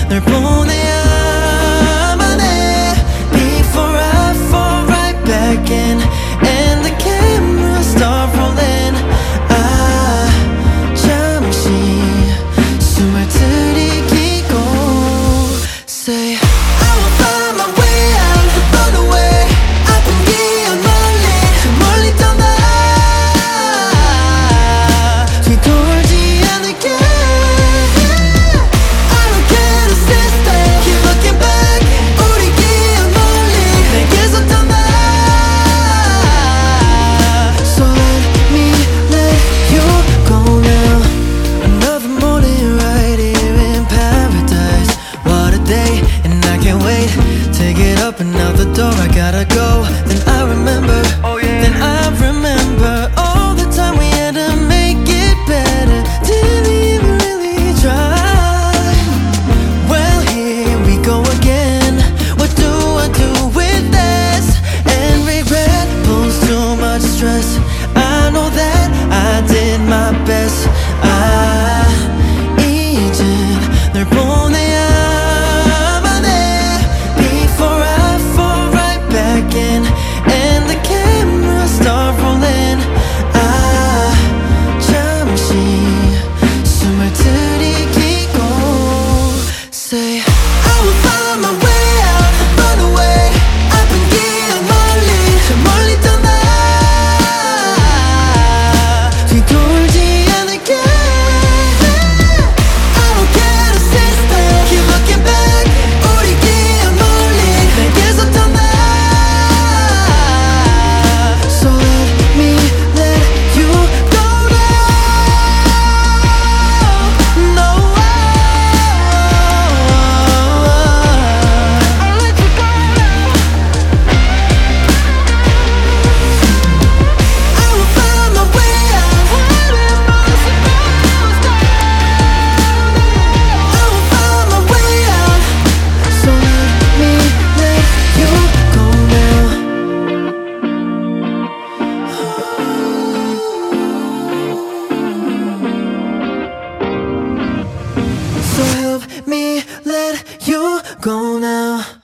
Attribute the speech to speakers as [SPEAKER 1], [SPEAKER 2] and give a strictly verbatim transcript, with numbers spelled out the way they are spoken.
[SPEAKER 1] 널 보내야만 해 before I fall right back in and the camera start rolling. 아 잠시 숨을 들이키고 say I will find my way out, run away. 아픈 기억 멀리 멀리 떠나 뒤돌지 않을게. I don't care the system, keep looking back. 우리 기억 멀리 내게서 떠나. So let me let you go now. Another morning right here in paradise. What a day, and I can't wait to get up and out the door. I gotta go. Then I remember, oh yeah. Then I remember all the time we had to make it better. Didn't even really try. Well, here we go again. What do I do with this? And regret pulls too much stress. I know that I did my best. 아 이젠 널 보내야만 해 before I fall right back in and the camera start rolling. 아 잠시 숨을 들이키고 say I will find my way out, run away. 아픈 기억 멀리 멀리 떠나 뒤돌지 않을게. I don't care the system, keep looking back. 우리 기억 멀리 내게서 떠나. So let me let you go now. No, I'll let you go now. I will find my way out. What am I supposed to do? I will find my way out. So let me let you go now. So help me let you go now.